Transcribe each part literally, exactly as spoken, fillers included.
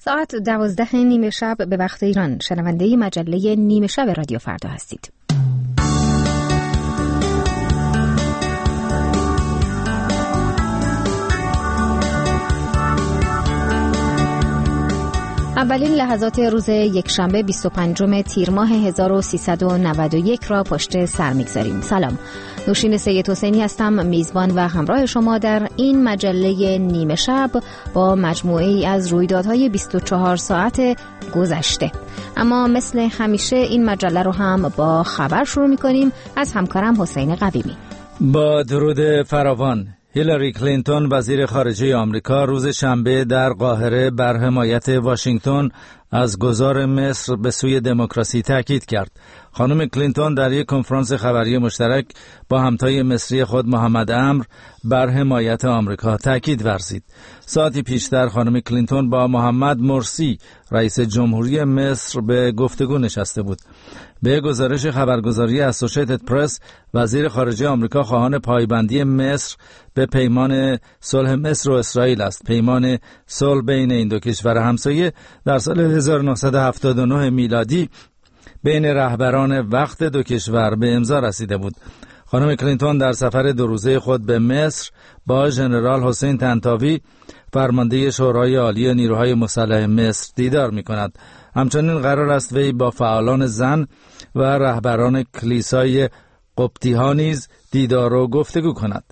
ساعت دوازده نیمه شب به وقت ایران، شنونده مجله نیمه شب رادیو فردا هستید. اولین لحظات روز یکشنبه بیست و پنجم تیر ماه هزار و سیصد و نود و یک را پشت سر می‌گذاریم. سلام، نوشین سید حسینی هستم، میزبان و همراه شما در این مجله نیمه شب با مجموعه‌ای از رویدادهای بیست و چهار ساعت گذشته. اما مثل همیشه این مجله رو هم با خبر شروع می‌کنیم از همکارم حسین قویمی. با درود فراوان. هیلاری کلینتون وزیر خارجه آمریکا روز شنبه در قاهره بر حمایت واشنگتن از گذار مصر به سوی دموکراسی تاکید کرد. خانم کلینتون در یک کنفرانس خبری مشترک با همتای مصری خود محمد عمرو بر حمایت آمریکا تاکید ورزید. ساعتی پیشتر خانم کلینتون با محمد مرسی رئیس جمهوری مصر به گفتگو نشسته بود. به گزارش خبرگزاری اسوسییتد پرس، وزیر خارجه آمریکا خواهان پایبندی مصر به پیمان صلح مصر و اسرائیل است. پیمان صلح بین این دو کشور همسایه در سال هزار و نهصد و هفتاد و نه میلادی بین رهبران وقت دو کشور به امضا رسیده بود. خانم کلینتون در سفر دو روزه خود به مصر با ژنرال حسین طنطاوی فرمانده شورای عالی نیروهای مسلح مصر دیدار می‌کند. همچنین قرار است وی با فعالان زن و رهبران کلیسای قبطی‌ها نیز دیدار و گفتگو کند.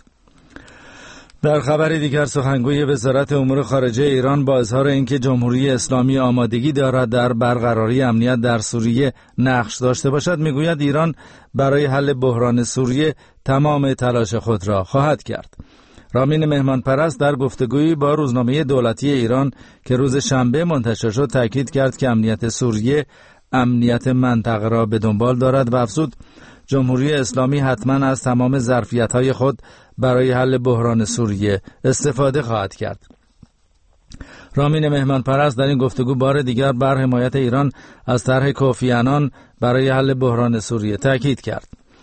در خبر دیگر، سخنگوی وزارت امور خارجه ایران با اظهار اینکه جمهوری اسلامی آمادگی دارد در برقراری امنیت در سوریه نقش داشته باشد، میگوید ایران برای حل بحران سوریه تمام تلاش خود را خواهد کرد. رامین مهمانپرست در گفتگویی با روزنامه دولتی ایران که روز شنبه منتشر شد تاکید کرد که امنیت سوریه امنیت منطقه را به دنبال دارد و افزود جمهوری اسلامی حتما از تمام ظرفیت‌های خود برای حل بحران سوریه استفاده خواهد کرد. رامین مهمانپرست در این گفتگو بار دیگر بر حمایت ایران از طرح کوفی عنان برای حل بحران سوریه تاکید کرد.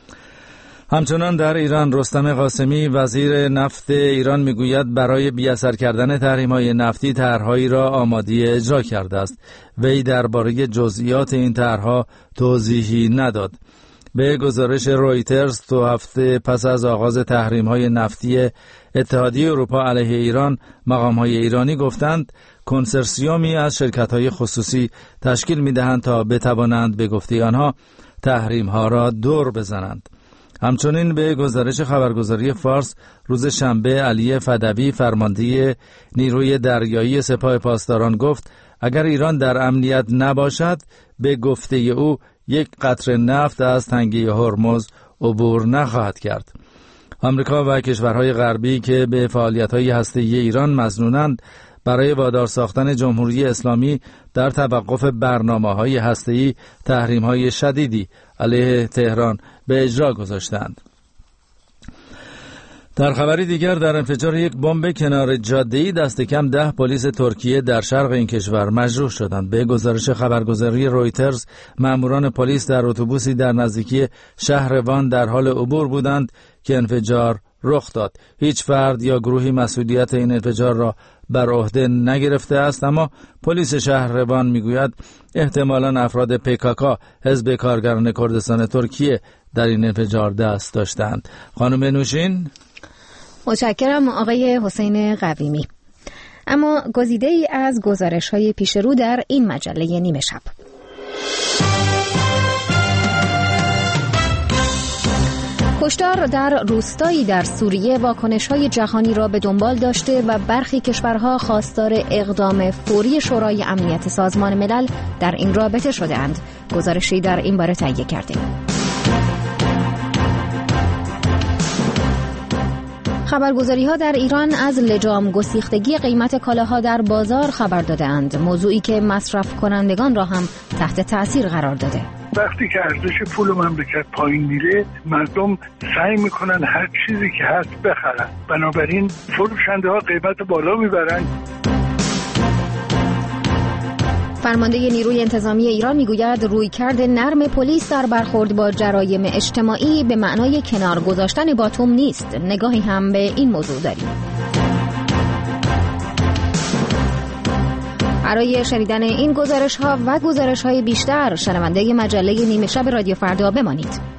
همچنان در ایران رستم قاسمی وزیر نفت ایران میگوید برای بی‌اثر کردن تحریم‌های نفتی طرح‌هایی را آماده اجرا کرده است. وی درباره جزئیات این طرح‌ها توضیحی نداد. به گزارش رویترز دو هفته پس از آغاز تحریم‌های نفتی اتحادیه اروپا علیه ایران، مقام‌های ایرانی گفتند کنسرسیومی از شرکت‌های خصوصی تشکیل می‌دهند تا بتوانند به گفته آنها تحریم‌ها را دور بزنند. همچنین به گزارش خبرگزاری فارس روز شنبه علی فدوی فرمانده نیروی دریایی سپاه پاسداران گفت اگر ایران در امنیت نباشد به گفته او یک قطره نفت از تنگه هرمز عبور نخواهد کرد. آمریکا و کشورهای غربی که به فعالیت‌های هسته‌ای ایران مظنونند برای وادار ساختن جمهوری اسلامی در توقف برنامه‌های هسته‌ای تحریم‌های شدیدی علیه تهران به اجرا گذاشتند. در خبری دیگر، در انفجار یک بمب کنار جاده‌ای دست کم ده پلیس ترکیه در شرق این کشور مجروح شدند. به گزارش خبرگزاری رویترز، ماموران پلیس در اتوبوسی در نزدیکی شهر وان در حال عبور بودند که انفجار رخ داد. هیچ فرد یا گروهی مسئولیت این انفجار را بر عهده نگرفته است، اما پلیس شهر وان میگوید احتمالاً افراد پیکاکا، حزب کارگران کردستان ترکیه، در این انفجار دست داشتند. خانم نوشین، متشکرم آقای حسین قویمی. اما گزیده ای از گزارش های پیش رو در این مجله نیمه شب. کشتار در روستایی در سوریه واکنش‌های جهانی را به دنبال داشته و برخی کشورها خواستار اقدام فوری شورای امنیت سازمان ملل در این رابطه شده‌اند. گزارشی در این باره تهیه کردیم. خبرگزاری‌ها در ایران از لجام گسیختگی قیمت کالاها در بازار خبر داده‌اند، موضوعی که مصرف کنندگان را هم تحت تأثیر قرار داده. وقتی که ارزش پول مملکت پایین میره، مردم سعی میکنن هر چیزی که هست بخرن، بنابراین فروشنده ها قیمت بالا میبرن. فرمانده نیروی انتظامی ایران میگوید رویکرد نرم پلیس در برخورد با جرایم اجتماعی به معنای کنار گذاشتن باتوم نیست. نگاهی هم به این موضوع داریم. برای شنیدن این گزارش ها و گزارش های بیشتر شنونده مجله نیمه شب رادیو فردا بمانید.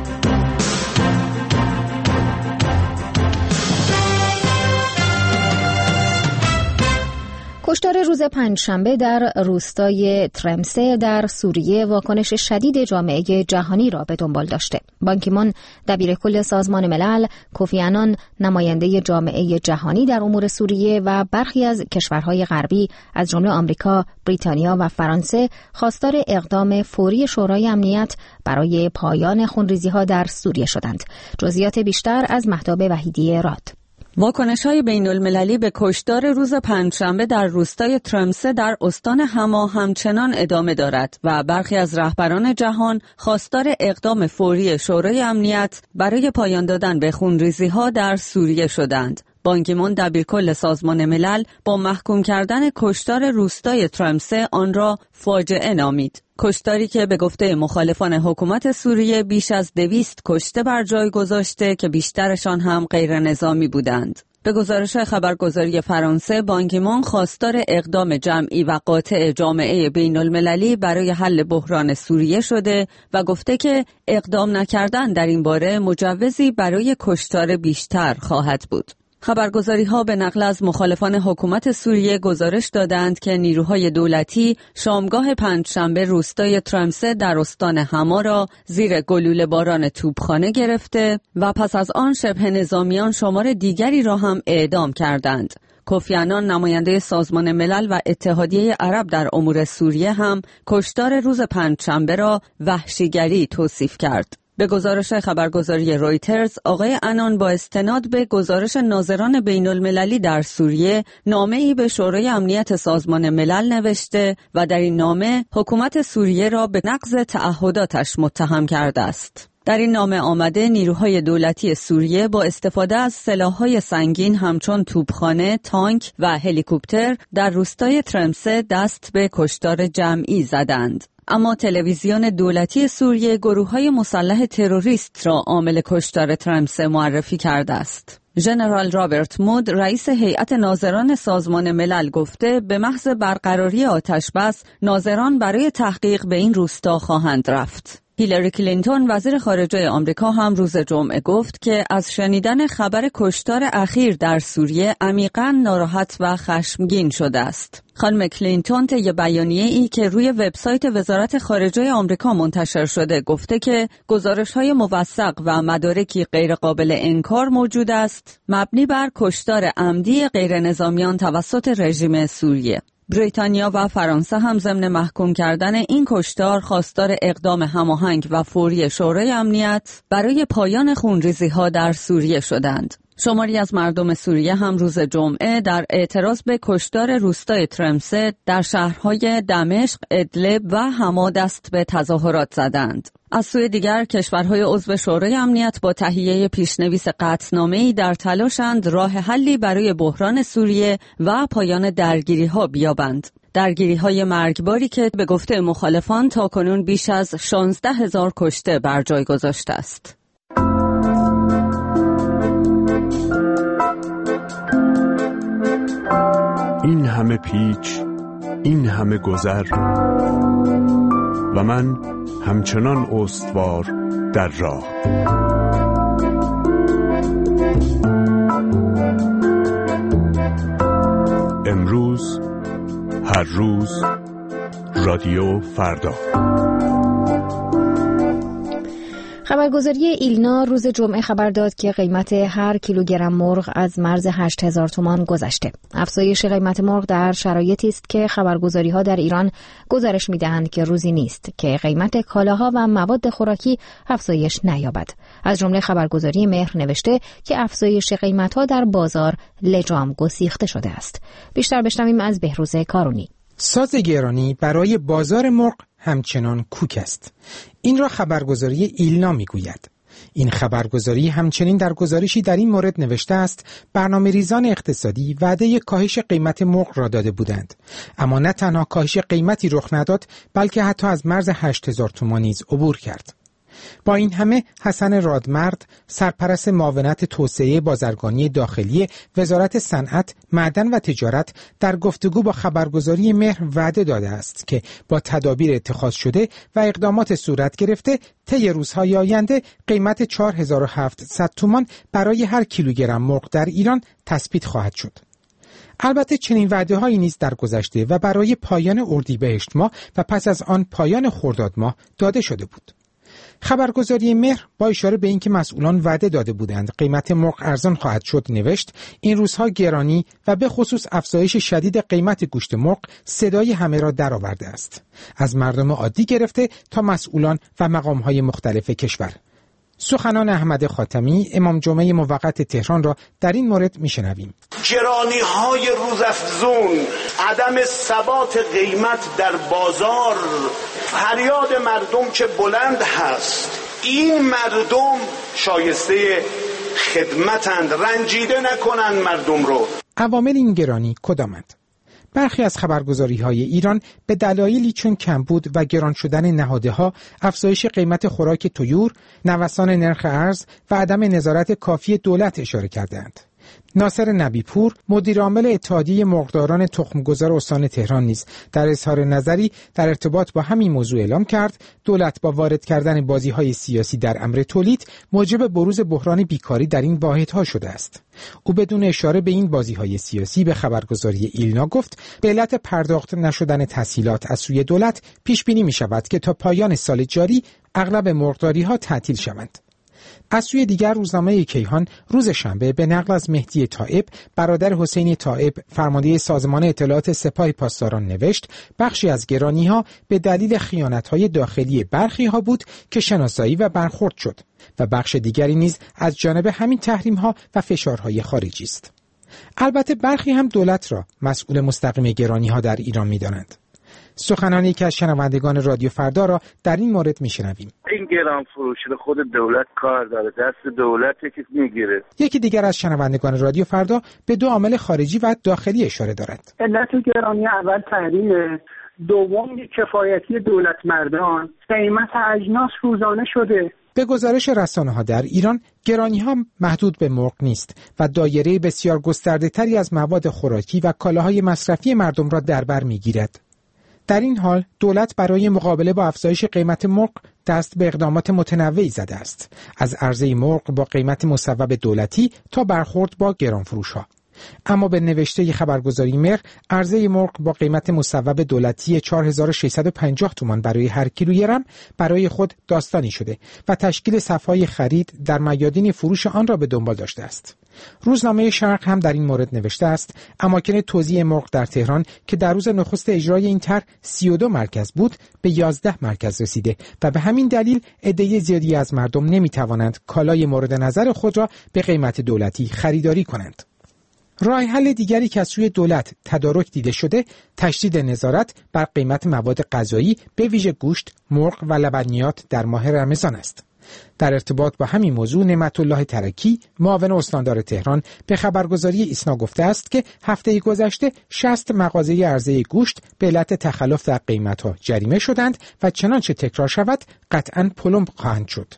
کشتار روز پنجشنبه در روستای ترمسه در سوریه واکنش شدید جامعه جهانی را به دنبال داشته. بان کی مون دبیرکل سازمان ملل، کوفی آنان نماینده جامعه جهانی در امور سوریه و برخی از کشورهای غربی از جمله آمریکا، بریتانیا و فرانسه خواستار اقدام فوری شورای امنیت برای پایان خونریزی‌ها در سوریه شدند. جزئیات بیشتر از مهتاب وحیدی راد. واکنش‌های بین‌المللی به کشتار روز پنجشنبه در روستای ترمسه در استان حما همچنان ادامه دارد و برخی از رهبران جهان خواستار اقدام فوری شورای امنیت برای پایان دادن به خونریزی‌ها در سوریه شدند. بان کی مون دبیرکل سازمان ملل با محکوم کردن کشتار روستای ترمسه آن را فاجعه نامید. کشتاری که به گفته مخالفان حکومت سوریه بیش از دویست کشته بر جای گذاشته که بیشترشان هم غیر نظامی بودند. به گزارش خبرگزاری فرانسه، بان کی مون خواستار اقدام جمعی و قاطع جامعه بین المللی برای حل بحران سوریه شده و گفته که اقدام نکردن در این باره مجوزی برای کشتار بیشتر خواهد بود. خبرگزاری‌ها به نقل از مخالفان حکومت سوریه گزارش دادند که نیروهای دولتی شامگاه پنجشنبه روستای ترمسه در استان حما را زیر گلوله باران توپخانه گرفته و پس از آن شبه نظامیان شمار دیگری را هم اعدام کردند. کوفی آنان نماینده سازمان ملل و اتحادیه عرب در امور سوریه هم کشتار روز پنجشنبه را وحشیگری توصیف کرد. به گزارش خبرگزاری رویترز، آقای آنان با استناد به گزارش ناظران بین المللی در سوریه نامه‌ای به شورای امنیت سازمان ملل نوشته و در این نامه حکومت سوریه را به نقض تعهداتش متهم کرده است. در این نامه آمده نیروهای دولتی سوریه با استفاده از سلاح‌های سنگین همچون توپخانه، تانک و هلیکوپتر در روستای ترمسه دست به کشتار جمعی زدند. اما تلویزیون دولتی سوریه گروه‌های مسلح تروریست را عامل کشتار ترمسه معرفی کرده است. ژنرال رابرت مود رئیس هیئت ناظران سازمان ملل گفته به محض برقراری آتشبس ناظران برای تحقیق به این روستا خواهند رفت. هیلاری کلینتون وزیر خارجه آمریکا هم روز جمعه گفت که از شنیدن خبر کشتار اخیر در سوریه عمیقاً ناراحت و خشمگین شده است. خانم کلینتون طی بیانیه‌ای که روی وبسایت وزارت خارجه آمریکا منتشر شده گفته که گزارش‌های موثق و مدارکی غیرقابل انکار موجود است مبنی بر کشتار عمدی غیرنظامیان توسط رژیم سوریه. بریتانیا و فرانسه هم ضمن محکوم کردن این کشتار خواستار اقدام هماهنگ و فوری شورای امنیت برای پایان خونریزی‌ها در سوریه شدند. شماری از مردم سوریه هم روز جمعه در اعتراض به کشتار روستای ترمسه در شهرهای دمشق، ادلب و حما دست به تظاهرات زدند. از سوی دیگر کشورهای عضو شورای امنیت با تهیه پیشنویس قطعنامه‌ای در تلاشند راه حلی برای بحران سوریه و پایان درگیری‌ها بیابند. درگیری‌های مرگباری که به گفته مخالفان تاکنون بیش از شانزده هزار کشته بر جای گذاشته است. این همه پیچ، این همه گذر و من همچنان استوار در راه. امروز، هر روز، رادیو فردا. خبرگزاری ایلنا روز جمعه خبر داد که قیمت هر کیلوگرم مرغ از مرز هشت هزار تومان گذشته. افزایش قیمت مرغ در شرایطی است که خبرگزاری‌ها در ایران گزارش می‌دهند که روزی نیست که قیمت کالاها و مواد خوراکی افزایش نیابد. از جمله خبرگزاری مهر نوشته که افزایش قیمت‌ها در بازار لجام گسیخته شده است. بیشتر بشنویم از بهروز کارونی. ساز گرانی برای بازار مرغ همچنان کوک است. این را خبرگزاری ایلنا میگوید. این خبرگزاری همچنین در گزارشی در این مورد نوشته است برنامه‌ریزان اقتصادی وعده کاهش قیمت مرغ را داده بودند، اما نه تنها کاهش قیمتی رخ نداد بلکه حتی از مرز هشت هزار تومان نیز عبور کرد. با این همه حسن رادمرد، سرپرست معاونت توسعه بازرگانی داخلی وزارت صنعت، معدن و تجارت، در گفتگو با خبرگزاری مهر وعده داده است که با تدابیر اتخاذ شده و اقدامات صورت گرفته طی روزهای آینده قیمت چهار هزار و هفتصد تومان برای هر کیلوگرم مرغ در ایران تثبیت خواهد شد. البته چنین وعده‌هایی نیز در گذشته و برای پایان اردیبهشت ماه و پس از آن پایان خرداد ماه داده شده بود. خبرگزاری مهر با اشاره به اینکه مسئولان وعده داده بودند قیمت مرغ ارزان خواهد شد نوشت این روزها گرانی و به خصوص افزایش شدید قیمت گوشت مرغ صدای همه را درآورده است، از مردم عادی گرفته تا مسئولان و مقام‌های مختلف کشور. سخنان احمد خاتمی امام جمعه موقت تهران را در این مورد میشنویم. گرانی‌های روزافزون، عدم ثبات قیمت در بازار، فریاد مردم که بلند هست. این مردم شایسته خدمتند، رنجیده نکنند مردم رو. عوامل این گرانی کدامند؟ برخی از خبرگزاری‌های ایران به دلایلی چون کمبود و گران شدن نهادها، افزایش قیمت خوراک طیور، نوسان نرخ ارز و عدم نظارت کافی دولت اشاره کردند. ناصر نبیپور، مدیر عامل اتحادیه مرغداران تخمگذار استان تهران نیز در اظهار نظری در ارتباط با همین موضوع اعلام کرد دولت با وارد کردن بازی‌های سیاسی در امر تولید موجب بروز بحران بیکاری در این واحدها شده است. او بدون اشاره به این بازی‌های سیاسی به خبرگزاری ایلنا گفت به علت پرداخت نشدن تسهیلات از سوی دولت پیش بینی می‌شود که تا پایان سال جاری اغلب مرغداری‌ها تعطیل شوند. از سوی دیگر روزنامه کیهان روز شنبه به نقل از مهدی طائب برادر حسین طائب فرمانده سازمان اطلاعات سپاه پاسداران نوشت بخشی از گرانی‌ها به دلیل خیانت‌های داخلی برخی‌ها بود که شناسایی و برخورد شد و بخش دیگری نیز از جانب همین تحریم‌ها و فشارهای خارجی است. البته برخی هم دولت را مسئول مستقیم گرانی‌ها در ایران می‌دانند. سخنان یکی از شنوندگان رادیو فردا را در این مورد میشنویم. این گران فروشی خود دولت کار داره، دست دولت که میگیره. یکی دیگر از شنوندگان رادیو فردا به دو عامل خارجی و داخلی اشاره دارد. علت گرانی اول تحریم، دوم کفایتی دولت مردان، قیمت اجناس روزانه شده. به گزارش رسانه‌ها در ایران گرانی‌ها محدود به مرغ نیست و دایره بسیار گسترده‌تری از مواد خوراکی و کالاهای مصرفی مردم را در بر می‌گیرد. در این حال دولت برای مقابله با افزایش قیمت مرغ دست به اقدامات متنوعی زده است، از عرضه مرغ با قیمت مصوب دولتی تا برخورد با گرانفروش‌ها. اما به نوشته خبرگزاری مهر عرضه مرغ با قیمت مصوب دولتی چهار هزار و ششصد و پنجاه تومان برای هر کیلوگرم برای خود داستانی شده و تشکیل صف‌های خرید در میادین فروش آن را به دنبال داشته است. روزنامه شرق هم در این مورد نوشته است اماکن توزیع مرغ در تهران که در روز نخست اجرای این طرح سی و دو مرکز بود به یازده مرکز رسیده و به همین دلیل عده زیادی از مردم نمی‌توانند کالای مورد نظر خود را به قیمت دولتی خریداری کنند. راه حل دیگری که از سوی دولت تدارک دیده شده تشدید نظارت بر قیمت مواد غذایی به ویژه گوشت، مرغ و لبنیات در ماه رمضان است. در ارتباط با همین موضوع نعمت الله ترکی معاون استاندار تهران به خبرگزاری ایسنا گفته است که هفته گذشته شصت مغازه عرضه گوشت به علت تخلف در قیمت‌ها جریمه شدند و چنانچه تکرار شود قطعاً پلم خواهند شد.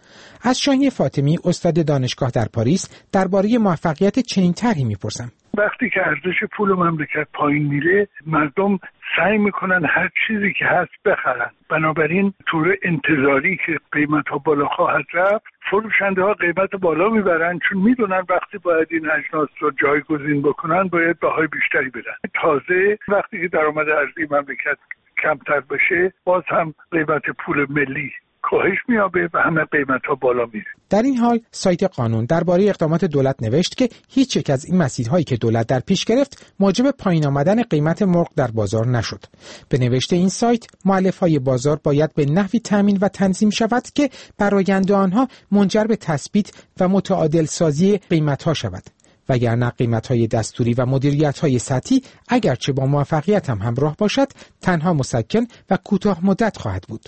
از شاهین فاطمی استاد دانشگاه در پاریس درباره موفقیت چنین طرحی میپرسم. وقتی که ارزش پول مملکت پایین میره مردم سعی میکنن هر چیزی که هست بخرن، بنابراین طور انتظاری که قیمت ها بالا خواهد رفت فروشنده ها قیمت بالا میبرن چون میدونن وقتی باید این اجناس رو جایگزین بکنن باید بهای بیشتری بدن. تازه وقتی که درآمد ارزی مملکت کمتر بشه باز هم قیمت پول ملی کاهش میابه و همه قیمت ها بالا میره. در این حال سایت قانون درباره اقدامات دولت نوشت که هیچ یک از این مسیرهایی که دولت در پیش گرفت موجب پایین آمدن قیمت مرغ در بازار نشد. به نوشته این سایت مؤلفه‌های بازار باید به نحوی تامین و تنظیم شود که برآینده آنها منجر به تثبیت و متعادل سازی قیمت ها شود. وگرنه قیمت‌های دستوری و مدیریت‌های سطحی اگرچه با موفقیت هم همراه باشد تنها مسکن و کوتاه مدت خواهد بود.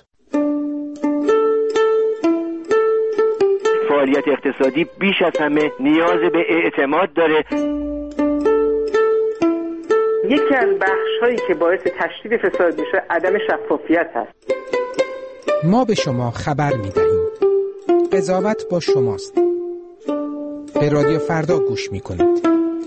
فعالیت اقتصادی بیش از همه نیاز به اعتماد داره. یکی از بخش‌هایی که باعث تشدید فساد میشه عدم شفافیت هست. ما به شما خبر می‌دهیم. قضاوت با شماست. به رادیو فردا گوش میکنید.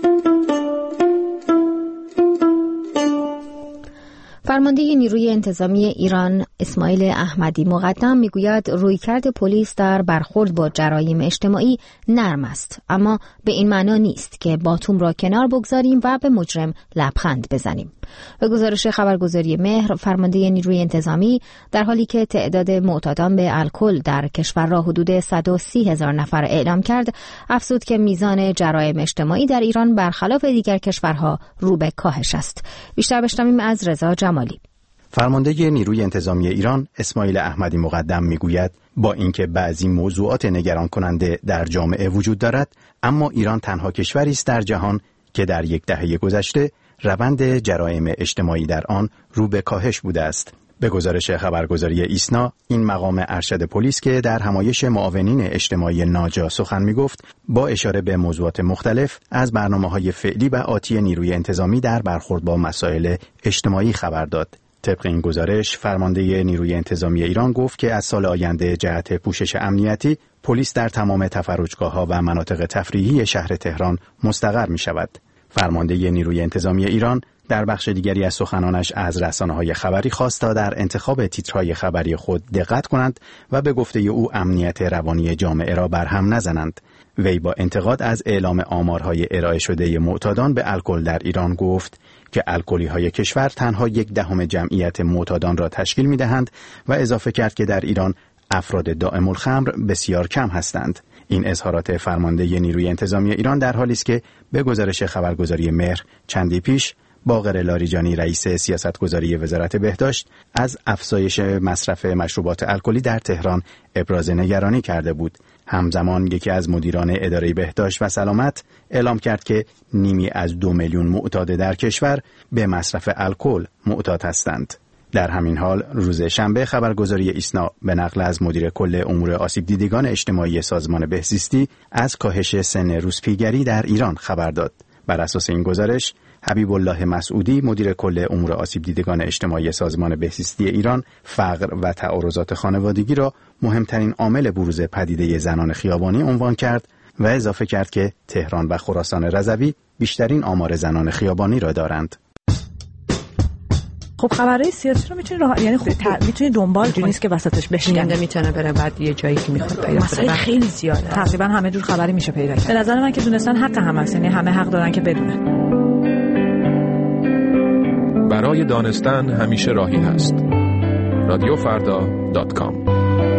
فرمانده نیروی انتظامی ایران اسماعیل احمدی مقدم میگوید رویکرد پلیس در برخورد با جرایم اجتماعی نرم است، اما به این معنا نیست که باتوم را کنار بگذاریم و به مجرم لبخند بزنیم. به گزارش خبرگزاری مهر، فرمانده نیروی انتظامی در حالی که تعداد معتادان به الکل در کشور را حدود صد و سی هزار نفر اعلام کرد، افزود که میزان جرایم اجتماعی در ایران برخلاف دیگر کشورها رو به کاهش است. بیشتر بشنویم از رضا جمالی. فرمانده نیروی انتظامی ایران اسماعیل احمدی مقدم میگوید با اینکه بعضی موضوعات نگران کننده در جامعه وجود دارد، اما ایران تنها کشوری است در جهان که در یک دهه گذشته روند جرایم اجتماعی در آن رو به کاهش بوده است. به گزارش خبرگزاری ایسنا، این مقام ارشد پلیس که در همایش معاونین اجتماعی ناجا سخن میگفت، با اشاره به موضوعات مختلف از برنامه‌های فعلی و آتی نیروی انتظامی در برخورد با مسائل اجتماعی خبر داد. طبق این گزارش، فرمانده نیروی انتظامی ایران گفت که از سال آینده جهت پوشش امنیتی، پلیس در تمام تفرجگاه‌ها و مناطق تفریحی شهر تهران مستقر می‌شود. فرمانده نیروی انتظامی ایران در بخش دیگری از سخنانش از رسانه‌های خبری خواست تا در انتخاب تیترهای خبری خود دقت کنند و به گفته او امنیت روانی جامعه را برهم نزنند. وی با انتقاد از اعلام آمارهای ارائه شده معتادان به الکل در ایران گفت که الکلی‌های کشور تنها یک دهم جمعیت معتادان را تشکیل می‌دهند و اضافه کرد که در ایران افراد دائم الخمر بسیار کم هستند. این اظهارات فرمانده نیروی انتظامی ایران در حالی است که به گزارش خبرگزاری مهر چندی پیش باقر لاریجانی رئیس سیاستگذاری وزارت بهداشت از افزایش مصرف مشروبات الکلی در تهران ابراز نگرانی کرده بود. همزمان یکی از مدیران اداره بهداشت و سلامت اعلام کرد که نیمی از دو میلیون معتاد در کشور به مصرف الکل معتاد هستند. در همین حال روز شنبه خبرگزاری ایسنا به نقل از مدیر کل امور آسیب دیدگان اجتماعی سازمان بهزیستی از کاهش سن روسپیگری در ایران خبر داد. بر اساس این گزارش، حبیب الله مسعودی مدیر کل امور آسیب دیدگان اجتماعی سازمان بهزیستی ایران فقر و تعارضات خانوادگی را مهمترین عامل بروز پدیده زنان خیابانی عنوان کرد و اضافه کرد که تهران و خراسان رضوی بیشترین آمار زنان خیابانی را دارند. خب خبرهای سیاسی رو میتونی راه یعنی خب میتونی دنبال کنی، نیست که وسطش بشینه، میتونه بره بعد یه جایی که میخواد پیدا کنه. مسائل خیلی زیاده، تقریبا همه جور خبری میشه پیدا کرد. به نظر من که دونستن حق هم هست، یعنی همه حق دارن که بدونن. برای دانستن همیشه راهی هست. رادیو فردا دات کام.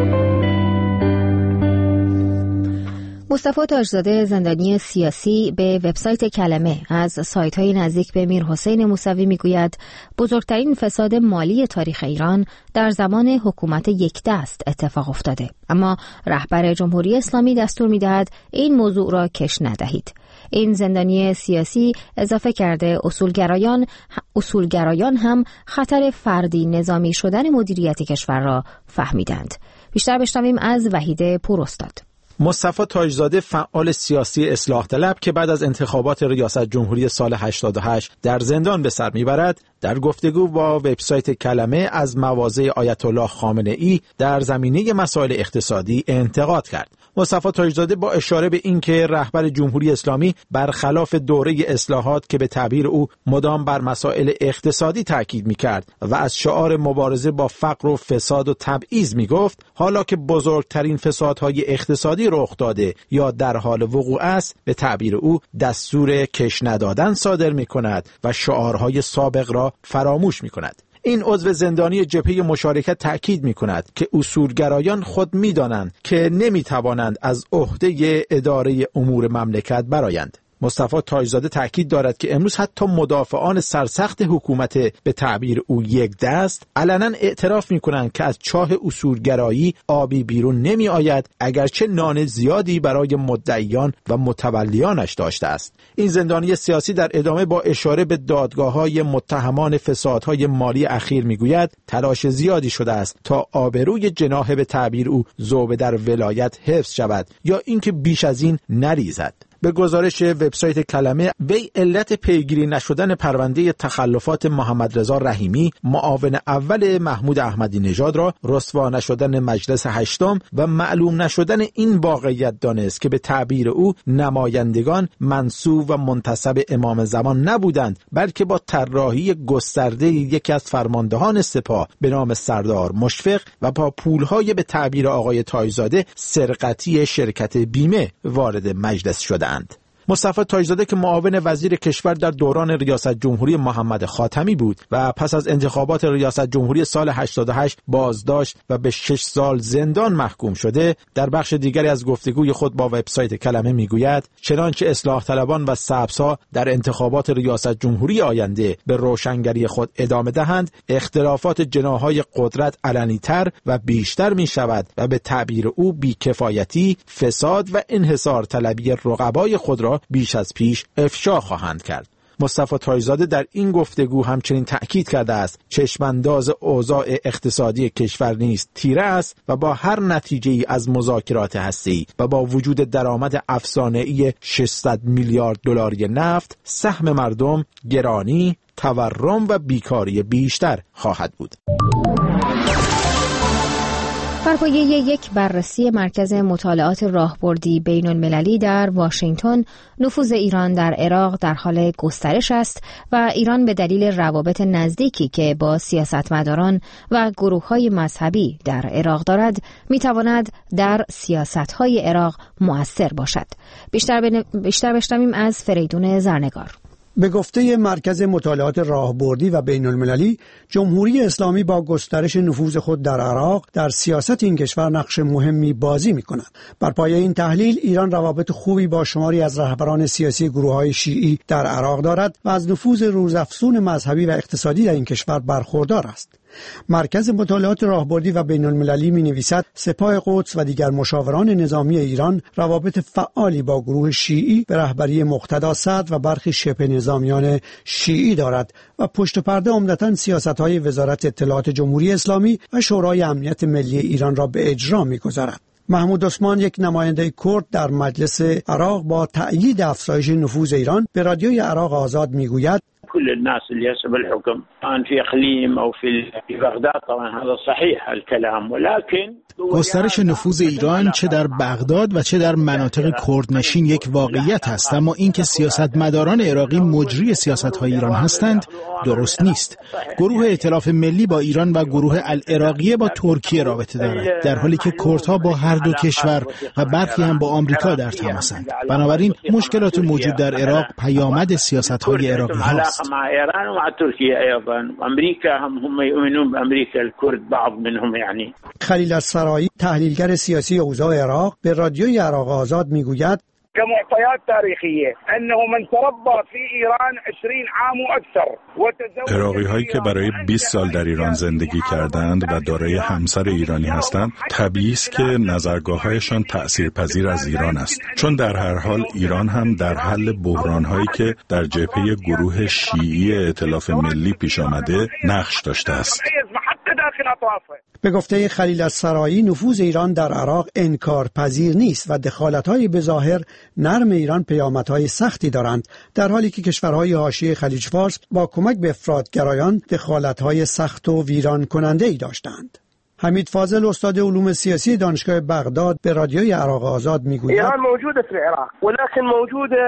مصطفی تاجزاده زندانی سیاسی به وبسایت کلمه از سایت‌های نزدیک به میر حسین موسوی میگوید بزرگترین فساد مالی تاریخ ایران در زمان حکومت یک دست اتفاق افتاده، اما رهبر جمهوری اسلامی دستور می‌دهد این موضوع را کش ندهید. این زندانی سیاسی اضافه کرده اصولگرایان اصولگرایان هم خطر فردی نظامی شدن مدیریت کشور را فهمیدند. بیشتر بشنویم از وحید پوراستاد. مصطفی تاجزاده فعال سیاسی اصلاح طلب که بعد از انتخابات ریاست جمهوری سال هشتاد و هشت در زندان به سر میبرد، در گفتگو با وبسایت کلمه از مواضع آیت الله خامنه ای در زمینه مسائل اقتصادی انتقاد کرد. مصطفی تاجزاده با اشاره به اینکه رهبر جمهوری اسلامی برخلاف دوره اصلاحات که به تعبیر او مدام بر مسائل اقتصادی تاکید می‌کرد و از شعار مبارزه با فقر و فساد و تبعیض می‌گفت، حالا که بزرگترین فسادهای اقتصادی رخ داده یا در حال وقوع است، به تعبیر او دستور کش ندادن صادر می‌کند و شعارهای سابق را فراموش می‌کند. این عضو زندانی جبهه مشارکت تأکید می‌کند که اصولگرایان خود می‌دانند که نمی‌توانند از عهده اداره امور مملکت برآیند. مصطفی تاجزاده تأکید دارد که امروز حتی مدافعان سرسخت حکومت به تعبیر او یک دست علنا اعتراف می‌کنند که از چاه اصولگرایی آبی بیرون نمی آید، اگرچه نان زیادی برای مدعیان و متولیانش داشته است. این زندانی سیاسی در ادامه با اشاره به دادگاه‌های متهمان فسادهای مالی اخیر می‌گوید تلاش زیادی شده است تا آبروی جناح به تعبیر او ذوب در ولایت حفظ شود یا اینکه بیش از این نریزد. به گزارش وبسایت کلمه، وی علت پیگیری نشدن پرونده تخلفات محمد رضا رحیمی، معاون اول محمود احمدی نژاد را رسوا نشدن مجلس هشتم و معلوم نشدن این واقعیت دانست که به تعبیر او نمایندگان منسوب و منتسب امام زمان نبودند، بلکه با طراحی گسترده یکی از فرماندهان سپاه به نام سردار مشفق و با پولهای به تعبیر آقای تاجزاده سرقتی شرکت بیمه وارد مجلس شدند. مصطفی تاجزاده که معاون وزیر کشور در دوران ریاست جمهوری محمد خاتمی بود و پس از انتخابات ریاست جمهوری سال هشتاد و هشت بازداشت و به شش سال زندان محکوم شده، در بخش دیگری از گفتگوی خود با وبسایت کلمه میگوید چنانچه اصلاح طلبان و سبزها در انتخابات ریاست جمهوری آینده به روشنگری خود ادامه دهند، اختلافات جناح‌های قدرت علنی‌تر و بیشتر می شود و به تعبیر او بیکفایتی، فساد و انحصار طلبی رقبای خود را بیش از پیش افشا خواهند کرد. مصطفی تاجزاده در این گفتگو همچنین تأکید کرده است چشمانداز اوضاع اقتصادی کشور نیز تیره است و با هر نتیجه‌ای از مذاکرات هسته‌ای و با وجود درآمد افسانه‌ای ششصد میلیارد دلاری نفت، سهم مردم گرانی، تورم و بیکاری بیشتر خواهد بود. بر پایه یک بررسی مرکز مطالعات راهبردی بین المللی در واشنگتن، نفوذ ایران در عراق در حال گسترش است و ایران به دلیل روابط نزدیکی که با سیاستمداران و گروه‌های مذهبی در عراق دارد، می‌تواند در سیاست‌های عراق مؤثر باشد. بیشتر بن... بیشتر بشنویم از فریدون زرنگار. به گفته مرکز مطالعات راهبردی و بین المللی، جمهوری اسلامی با گسترش نفوذ خود در عراق در سیاست این کشور نقش مهمی بازی می کند. بر پایه این تحلیل، ایران روابط خوبی با شماری از رهبران سیاسی گروه‌های شیعی در عراق دارد و از نفوذ روزافزون مذهبی و اقتصادی در این کشور برخوردار است. مرکز مطالعات راهبردی و بین المللی می نویسد سپاه قدس و دیگر مشاوران نظامی ایران روابط فعالی با گروه شیعی به رهبری مقتدا صدر و برخی شبه نظامیان شیعی دارد و پشت پرده عمدتاً سیاست‌های وزارت اطلاعات جمهوری اسلامی و شورای امنیت ملی ایران را به اجرا می‌گذارد. محمود عثمان، یک نماینده کرد در مجلس عراق، با تأیید افزایش نفوذ ایران به رادیوی عراق آزاد میگوید كل الناس اللي يسب الحكم الآن في إقليم أو في بغداد طبعا هذا صحيح الكلام، ولكن گسترش نفوذ ایران چه در بغداد و چه در مناطق کردنشین یک واقعیت است، اما اینکه سیاستمداران عراقی مجری سیاست‌های ایران هستند درست نیست. گروه ائتلاف ملی با ایران و گروه العراقیه با ترکیه رابطه دارد، در حالی که کردها با هر دو کشور و برخی هم با آمریکا در تماسند. بنابراین مشکلات موجود در عراق پیامد سیاست‌های عراقی هاست. مع ایران و مع ترکیه ایضا. امریکا هم هم یؤمنون بامریکا، الکرد بعض منهم يعني. خلیل السرایی، تحلیلگر سیاسی اوضاع عراق، به رادیوی عراق آزاد میگوید كمعطيات تاريخية أنه من تربى في إيران عشرين عام وأكثر وتزوج. عراقی هایی که برای بیست سال در ایران زندگی کردند و دارای همسر ایرانی هستند، طبیعی است که نظرگاه‌هایشان تأثیرپذیر از ایران است، چون در هر حال ایران هم در حل بحران‌هایی که در جبهه گروه شیعی ائتلاف ملی پیش آمده نقش داشته است. به گفته خلیل السرایی، نفوذ ایران در عراق انکارپذیر نیست و دخالت‌های بظاهر نرم ایران پیامدهای سختی دارند، در حالی که کشورهای حاشیه خلیج فارس با کمک به افراطگرایان دخالت‌های سخت و ویران کننده‌ای داشتند. حمید فاضل، استاد علوم سیاسی دانشگاه بغداد، به رادیوی عراق آزاد میگوید ایران موجوده در العراق ولكن موجوده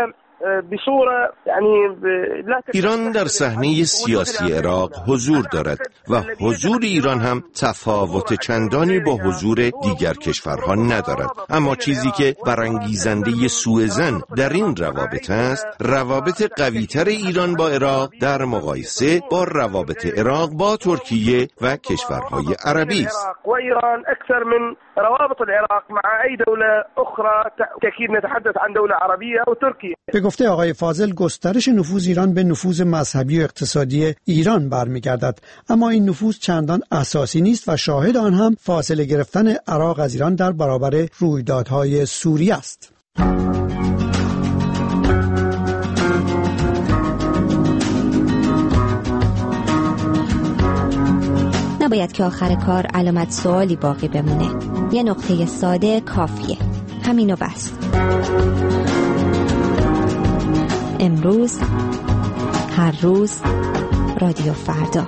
ایران در صحنه سیاسی عراق حضور دارد و حضور ایران هم تفاوت چندانی با حضور دیگر کشورها ندارد، اما چیزی که برانگیزنده سوء ظن در این روابط است، روابط قویتر ایران با عراق در مقایسه با روابط عراق با ترکیه و کشورهای عربی است. و ایران اکثر من روابط العراق مع ای دوله اخرى، تأکید نتحدث عن دوله عربیه و ترکیه. به گفته آقای فاضل، گسترش نفوذ ایران به نفوذ مذهبی و اقتصادی ایران برمیگردد، اما این نفوذ چندان اساسی نیست و شاهد آن هم فاصله گرفتن عراق از ایران در برابر رویدادهای سوریه است. نباید که آخر کار علامت سوالی باقی بمونه. یه نقطه ساده کافیه. همینو بس. امروز، هر روز، رادیو فردا.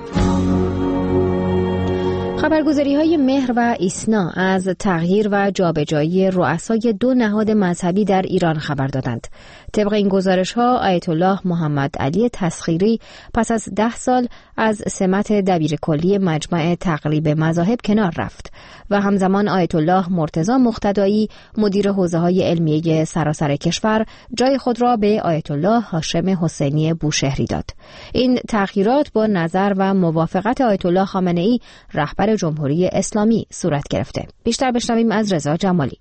خبرگزاری‌های مهر و ایسنا از تغییر و جابجایی رؤسای دو نهاد مذهبی در ایران خبر دادند. طبق این گزارش‌ها آیت الله محمد علی تسخیری پس از ده سال از سمت دبیرکلی مجمع تقریب مذاهب کنار رفت و همزمان آیت الله مرتضی مقتدایی مدیر حوزه‌های علمیه سراسر کشور جای خود را به آیت الله هاشم حسینی بوشهری داد. این تغییرات با نظر و موافقت آیت الله خامنه‌ای رهبر جمهوری اسلامی صورت گرفته. بیشتر بشنویم از رضا جمالی.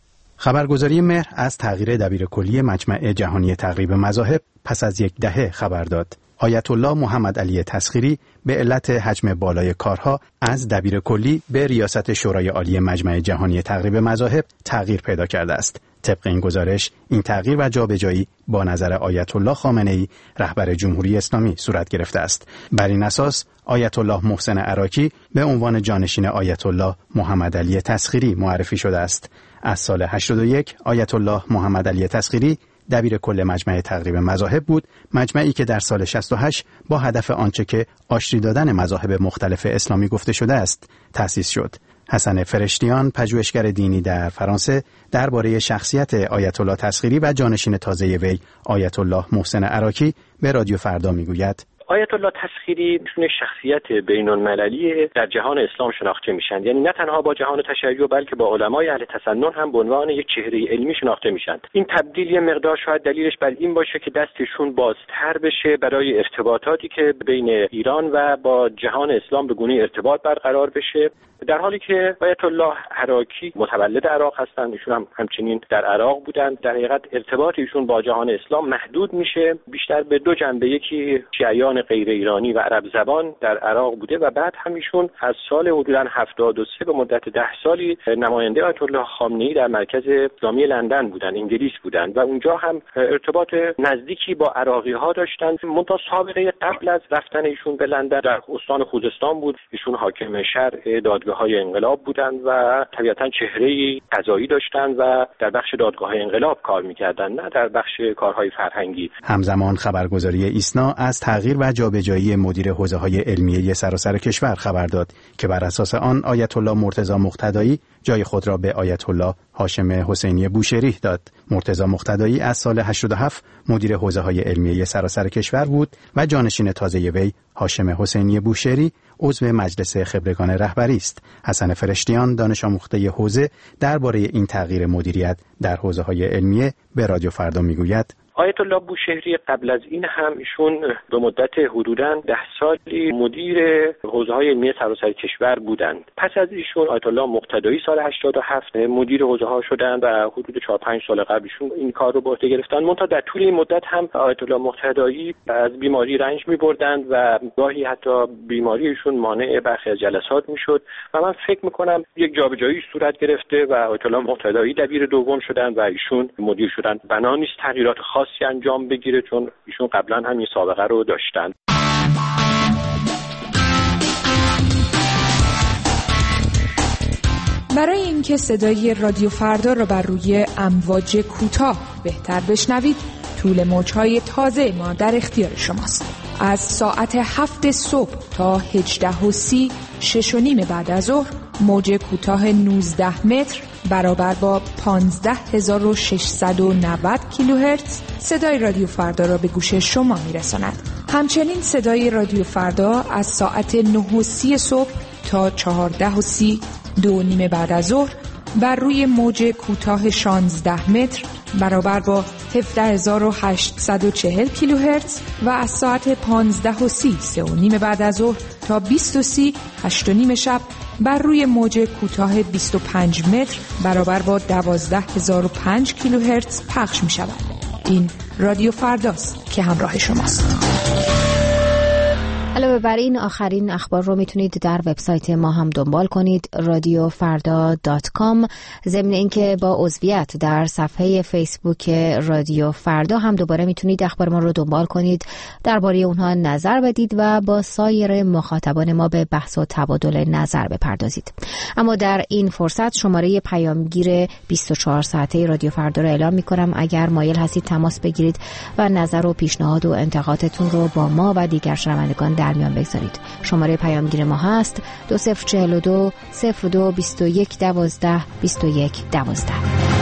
خبرگزاری مهر از تغییر دبیرکلی مجمع جهانی تقریب مذاهب پس از یک دهه خبر داد. آیت الله محمد علی تسخیری به علت حجم بالای کارها از دبیرکلی به ریاست شورای عالی مجمع جهانی تقریب مذاهب تغییر پیدا کرده است. طبق این گزارش این تغییر و جابجایی با نظر آیت الله خامنه‌ای رهبر جمهوری اسلامی صورت گرفته است. بر این اساس آیت الله محسن عراقی به عنوان جانشین آیت الله محمد علی تسخیری معرفی شده است. از سال هشتاد و یک آیت الله محمد علی تسخیری دبیر کل مجمع تقریب مذاهب بود، مجمعی که در سال شصت و هشت با هدف آنچه که آشتی دادن مذاهب مختلف اسلامی گفته شده است تأسیس شد. حسن فرشتیان، پژوهشگر دینی در فرانسه، درباره شخصیت آیت الله تسخیری و جانشین تازه وی آیت الله محسن عراقی به رادیو فردا میگوید: آیت الله تسخیری تونه شخصیت بین‌المللی در جهان اسلام شناخته میشن، یعنی نه تنها با جهان تشیع بلکه با علمای اهل تسنن هم به عنوان یک چهره علمی شناخته میشن. این تبدیل یه مقدار شاید دلیلش بر این باشه که دستشون بازتر بشه برای ارتباطاتی که بین ایران و با جهان اسلام به گونه ارتباط برقرار بشه، در حالی که آیت الله عراقی متولد عراق هستند، ایشون هم همچنین در عراق بودند. در حقیقت ارتباط ایشون با جهان اسلام محدود میشه بیشتر به دو جنبه، یکی شیعیان غیر ایرانی و عرب زبان در عراق بوده و بعد هم ایشون از سال حدوداً هفتاد و سه به مدت ده سالی نماینده آیت الله خامنه‌ای در مرکز اسلامی لندن بودند، انگلیس بودند و اونجا هم ارتباط نزدیکی با عراقی ها داشتند. منتها سابقه قبل از رفتن ایشون به لندن در استان خوزستان بود. ایشون حاکم شرع دادگاه‌های انقلاب بودند و طبیعتاً چهره‌ای قضایی داشتند و در بخش دادگاه انقلاب کار می‌کردند، نه در بخش کارهای فرهنگی. همزمان خبرگزاری ایسنا از تغییر و جابجایی مدیر حوزه‌های علمیه سراسر کشور خبر داد که بر اساس آن آیت الله مرتضی مقتدایی جای خود را به آیت الله هاشم حسینی بوشهری داد. مرتضی مقتدایی از سال هشتاد و هفت مدیر حوزه‌های علمیه سراسر کشور بود و جانشین تازه وی هاشم حسینی بوشهری عضو مجلس خبرگان رهبری است. حسن فرشتیان، دانش آموخته حوزه، درباره این تغییر مدیریت در حوزه‌های علمیه به رادیو فردا میگوید: آیت الله بوشهری قبل از این هم ایشون به مدت حدوداً ده سالی مدیر حوزه‌های علمی سراسر کشور بودند. پس از ایشون آیت الله مقتدایی سال هشتاد و هفت مدیر حوزه‌ها شدند و حدود چهار پنج سال قبل ایشون این کار رو به عهده گرفتن. منتها در طول این مدت هم آیت الله مقتدایی از بیماری رنج می‌بردند و گاهی حتی بیماری ایشون مانع برخی از جلسات می‌شد و من فکر می‌کنم یک جابجایی صورت گرفته و آیت الله مقتدایی دبیر دوم شدند و ایشون مدیر شدند. بنا نیست تغییرات خاص انجام بگیره چون ایشون قبلا هم این سابقه رو داشتن. برای اینکه صدای رادیو فردا را بر روی امواج کوتاه بهتر بشنوید، طول موج‌های تازه ما در اختیار شماست. از ساعت هفت صبح تا هجده و سی، شش و نیم بعد از ظهر، موج کوتاه نوزده متر برابر با پانزده هزار و ششصد و نود کیلوهرتز صدای رادیو فردا را به گوش شما میرساند. همچنین صدای رادیو فردا از ساعت نه و سی صبح تا چهارده و سی، دو نیم بعد از ظهر بر روی موج کوتاه شانزده متر برابر با هفده هزار و هشتصد و چهل کیلوهرتز و از ساعت پانزده و سی، سه و نیم بعد از ظهر تا بیست و سی، هشت و نیم شب بر روی موج کوتاه بیست و پنج متر برابر با دوازده هزار و پنج کیلوهرتز پخش می شود. این رادیو فرداست که همراه شماست. علاوه بر این آخرین اخبار رو میتونید در وبسایت ما هم دنبال کنید، رادیو فردا دات کام. ضمن اینکه با عضویت در صفحه فیسبوک رادیو فردا هم دوباره میتونید اخبار ما رو دنبال کنید، درباره اونها نظر بدید و با سایر مخاطبان ما به بحث و تبادل نظر بپردازید. اما در این فرصت شماره پیامگیر بیست و چهار ساعته رادیو فردا رو اعلام میکنم. اگر مایل هستید تماس بگیرید و نظر و پیشنهاد و انتقادتون رو با ما و دیگر شنوندگان در میان بگذارید. شماره پیامگیر ما هست دو صفر چهل دو صفر دو بیست و یک دوازده بیست و یک دوازده.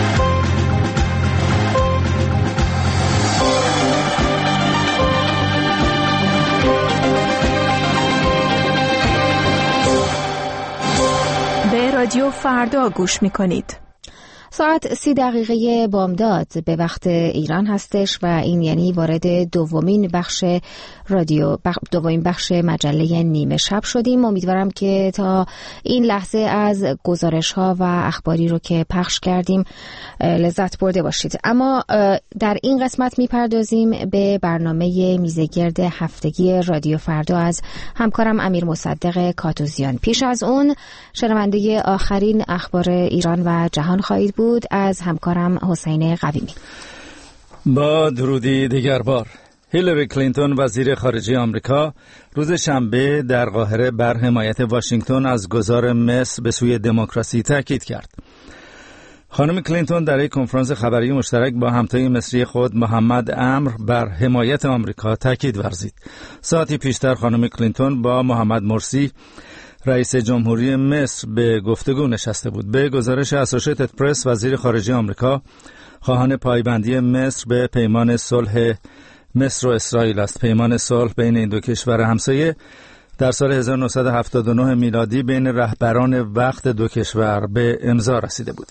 به رادیو فردا گوش میکنید. ساعت سی دقیقه بامداد به وقت ایران هستش و این یعنی وارد دومین بخش رادیو بخ... دومین بخش مجله نیمه شب شدیم. امیدوارم که تا این لحظه از گزارش ها و اخباری رو که پخش کردیم لذت برده باشید. اما در این قسمت میپردازیم به برنامه میزگرد هفتگی رادیو فردا از همکارم امیر مصدق کاتوزیان. پیش از اون شنونده آخرین اخبار ایران و جهان خواهید بود از همکارم حسین قویمی. با درودی دیگر بار، هیلاری کلینتون وزیر خارجه آمریکا روز شنبه در قاهره بر حمایت واشنگتن از گذار مصر به سوی دموکراسی تاکید کرد. خانم کلینتون در یک کنفرانس خبری مشترک با همتای مصری خود محمد عمر بر حمایت آمریکا تاکید ورزید. ساعتی پیشتر خانم کلینتون با محمد مرسی رئیس جمهوری مصر به گفتگو نشسته بود. به گزارش اسوشیتد پرس، وزیر خارجه آمریکا خواهان پایبندی مصر به پیمان صلح مصر و اسرائیل است. پیمان صلح بین این دو کشور همسایه در سال هزار و نهصد و هفتاد و نه میلادی بین رهبران وقت دو کشور به امضا رسیده بود.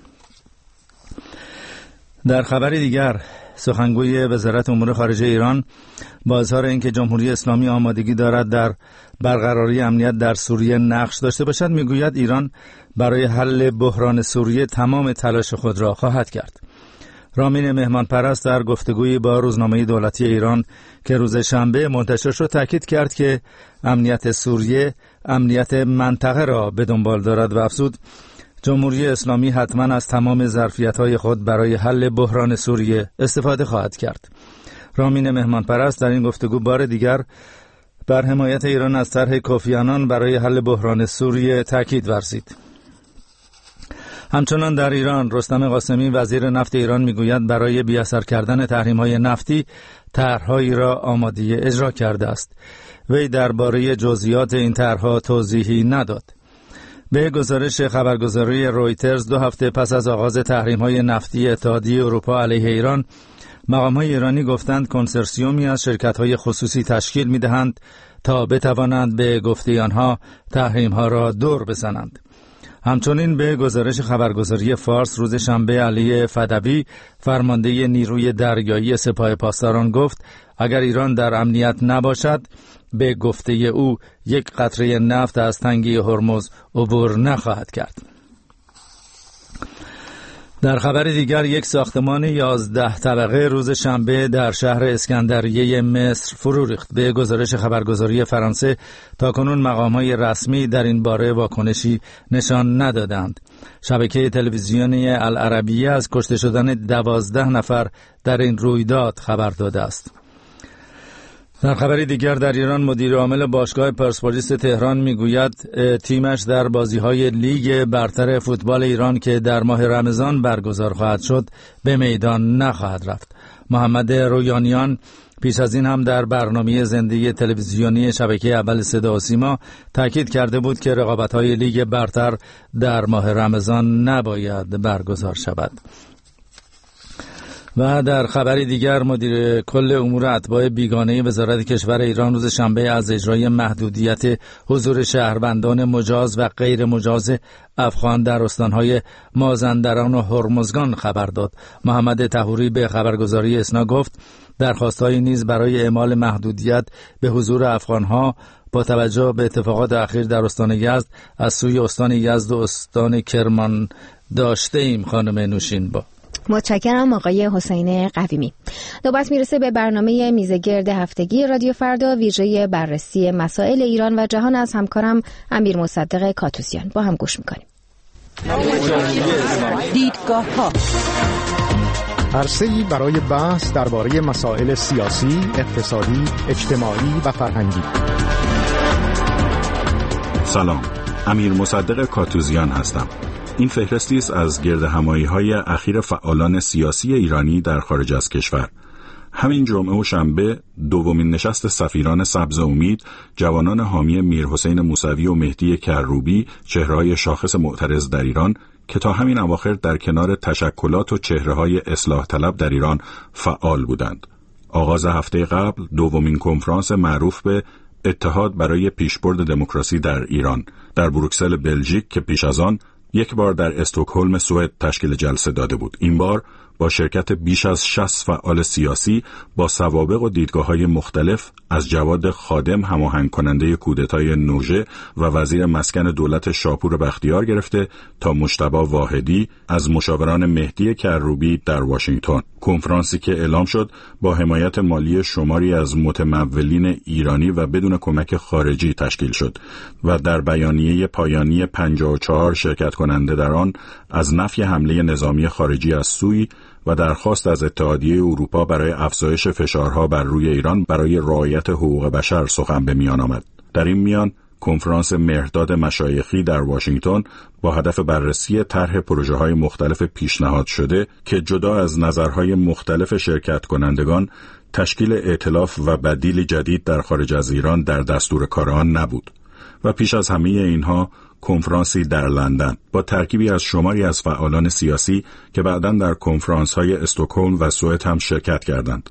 در خبری دیگر، سخنگوی وزارت امور خارجه ایران با اظهار اینکه جمهوری اسلامی آمادگی دارد در برقراری امنیت در سوریه نقش داشته باشد، میگوید ایران برای حل بحران سوریه تمام تلاش خود را خواهد کرد. رامین مهمانپرست در گفتگویی با روزنامه دولتی ایران که روز شنبه منتشر شد تاکید کرد که امنیت سوریه امنیت منطقه را به دنبال دارد و افزود جمهوری اسلامی حتما از تمام ظرفیت‌های خود برای حل بحران سوریه استفاده خواهد کرد. رامین مهمانپرست در این گفتگو بار دیگر بر حمایت ایران از طرح کوفی عنان برای حل بحران سوریه تاکید ورزید. همچنان در ایران، رستم قاسمی وزیر نفت ایران میگوید برای بی‌اثر کردن تحریم‌های نفتی طرح‌هایی را آماده اجرا کرده است. وی درباره جزئیات این طرح‌ها توضیحی نداد. به گزارش خبرگزاری رویترز، دو هفته پس از آغاز تحریم‌های نفتی اتحادیه اروپا علیه ایران، مقام‌های ایرانی گفتند کنسرسیومی از شرکت‌های خصوصی تشکیل می‌دهند تا بتوانند به گفته آنها تحریم‌ها را دور بزنند. همچنین به گزارش خبرگزاری فارس روز شنبه علی فدوی، فرمانده نیروی دریایی سپاه پاسداران گفت اگر ایران در امنیت نباشد، به گفته او یک قطره نفت از تنگه هرمز عبور نخواهد کرد. در خبر دیگر، یک ساختمان یازده طبقه روز شنبه در شهر اسکندریه مصر فرو ریخت. به گزارش خبرگزاری فرانسه تاکنون مقام‌های رسمی در این باره واکنشی نشان ندادند. شبکه تلویزیونی العربیه از کشته شدن دوازده نفر در این رویداد خبر داده است. در خبری دیگر، در ایران مدیر عامل باشگاه پرسپولیس تهران میگوید تیمش در بازی‌های لیگ برتر فوتبال ایران که در ماه رمضان برگزار خواهد شد به میدان نخواهد رفت. محمد رویانیان پیش از این هم در برنامه زنده تلویزیونی شبکه اول صدا و سیما تاکید کرده بود که رقابت‌های لیگ برتر در ماه رمضان نباید برگزار شود. و در خبری دیگر، مدیر کل امور اتباع بیگانه وزارت کشور ایران روز شنبه از اجرای محدودیت حضور شهروندان مجاز و غیر مجاز افغان در استانهای مازندران و هرمزگان خبر داد. محمد طهوری به خبرگزاری اسنا گفت درخواست‌های نیز برای اعمال محدودیت به حضور افغان‌ها با توجه به اتفاقات اخیر در استان یزد از سوی استان یزد و استان کرمان داشته ایم. خانم نوشین با متشکرم آقای حسین قویمی. نوبت میرسه به برنامه میزگرد هفتگی رادیو فردا، ویژه بررسی مسائل ایران و جهان از همکارم امیر مصدق کاتوسیان. با هم گوش میکنیم. دیدگاه‌ها، عرصه‌ای برای بحث درباره مسائل سیاسی، اقتصادی، اجتماعی و فرهنگی. سلام، امیر مصدق کاتوزیان هستم. این فهرستی است از گردهمایی‌های اخیر فعالان سیاسی ایرانی در خارج از کشور. همین جمعه و شنبه دومین نشست سفیران سبز امید، جوانان حامی میرحسین موسوی و مهدی کروبی، چهره‌های شاخص معترض در ایران که تا همین اواخر در کنار تشکلات و چهره‌های اصلاح طلب در ایران فعال بودند. آغاز هفته قبل دومین کنفرانس معروف به اتحاد برای پیشبرد دموکراسی در ایران در بروکسل بلژیک که پیش از آن یک بار در استکهلم سوئد تشکیل جلسه داده بود. این بار با شرکت بیش از شصت فعال سیاسی با سوابق و دیدگاه‌های مختلف، از جواد خادم هماهنگ کننده کودتای نوژه و وزیر مسکن دولت شاپور بختیار گرفته تا مجتبی واحدی از مشاوران مهدی کروبی در واشنگتن. کنفرانسی که اعلام شد با حمایت مالی شماری از متمولین ایرانی و بدون کمک خارجی تشکیل شد و در بیانیه پایانی پنجاه و چهار شرکت کننده در آن از نفی حمله نظامی خارجی از سوی و درخواست از اتحادیه اروپا برای افزایش فشارها بر روی ایران برای رعایت حقوق بشر سخن به میان آمد. در این میان کنفرانس مهرداد مشایخی در واشنگتن با هدف بررسی طرح پروژه‌های مختلف پیشنهاد شده که جدا از نظرهای مختلف شرکت کنندگان تشکیل ائتلاف و بدیل جدید در خارج از ایران در دستور کار آن نبود. و پیش از همه اینها کنفرانسی در لندن با ترکیبی از شماری از فعالان سیاسی که بعداً در کنفرانس‌های استکهلم و سوئد هم شرکت کردند.